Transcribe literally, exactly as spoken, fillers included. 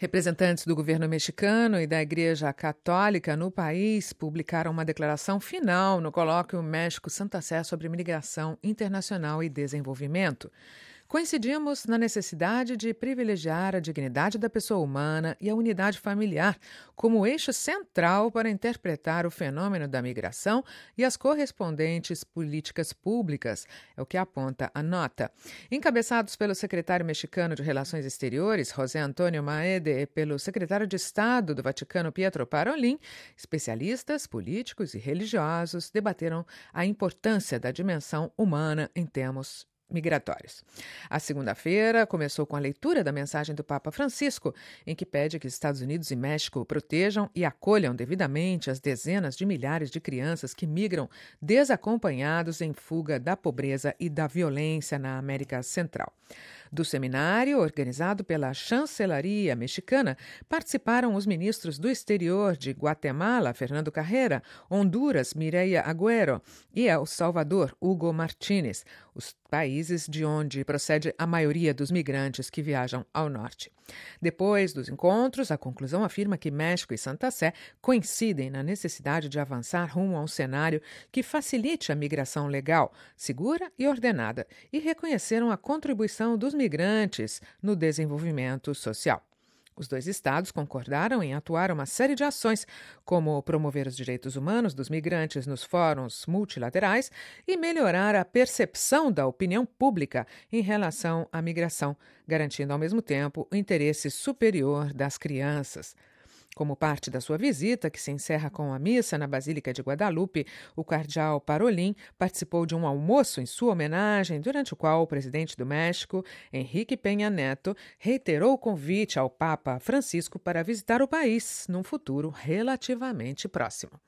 Representantes do governo mexicano e da Igreja Católica no país publicaram uma declaração final no colóquio México-Santa Sé sobre migração internacional e desenvolvimento. Coincidimos na necessidade de privilegiar a dignidade da pessoa humana e a unidade familiar como eixo central para interpretar o fenômeno da migração e as correspondentes políticas públicas, é o que aponta a nota. Encabeçados pelo secretário mexicano de Relações Exteriores, José Antônio Maede, e pelo secretário de Estado do Vaticano, Pietro Parolin, especialistas, políticos e religiosos debateram a importância da dimensão humana em termos migratórios. A segunda-feira começou com a leitura da mensagem do Papa Francisco, em que pede que Estados Unidos e México protejam e acolham devidamente as dezenas de milhares de crianças que migram desacompanhados em fuga da pobreza e da violência na América Central. Do seminário, organizado pela chancelaria mexicana, participaram os ministros do exterior de Guatemala, Fernando Carrera, Honduras, Mireia Agüero, e El Salvador, Hugo Martínez, os países de onde procede a maioria dos migrantes que viajam ao norte. Depois dos encontros, a conclusão afirma que México e Santa Sé coincidem na necessidade de avançar rumo a um cenário que facilite a migração legal, segura e ordenada, e reconheceram a contribuição dos migrantes no desenvolvimento social. Os dois estados concordaram em atuar uma série de ações, como promover os direitos humanos dos migrantes nos fóruns multilaterais e melhorar a percepção da opinião pública em relação à migração, garantindo ao mesmo tempo o interesse superior das crianças. Como parte da sua visita, que se encerra com a missa na Basílica de Guadalupe, o cardeal Parolin participou de um almoço em sua homenagem, durante o qual o presidente do México, Enrique Peña Neto, reiterou o convite ao Papa Francisco para visitar o país num futuro relativamente próximo.